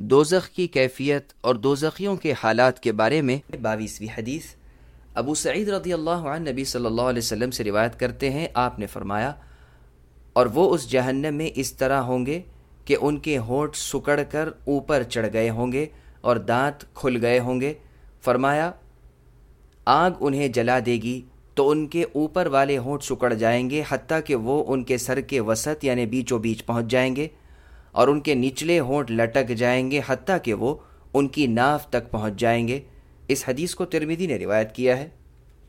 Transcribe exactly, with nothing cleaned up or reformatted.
दोज़ख की कैफियत और दोज़खियों के हालात के बारे में बाईसवीं हदीस। अबू सईद रज़ियल्लाहु अन्हु नबी सल्लल्लाहु अलैहि वसल्लम से रिवायत करते हैं, आपने फरमाया, और वो उस जहन्नम में इस तरह होंगे कि उनके होंठ सुकड़ कर ऊपर चढ़ गए होंगे और दांत खुल गए होंगे। फरमाया, आग उन्हें जला देगी तो उनके ऊपर वाले होंठ सुकड़ जाएंगे हत्ता कि वो उनके सर के वसत यानी बीचों बीच पहुंच जाएंगे, और उनके निचले होंठ लटक जाएंगे हत्ता कि वो उनकी नाफ तक पहुंच जाएंगे। इस हदीस को तिरमिज़ी ने रिवायत किया है।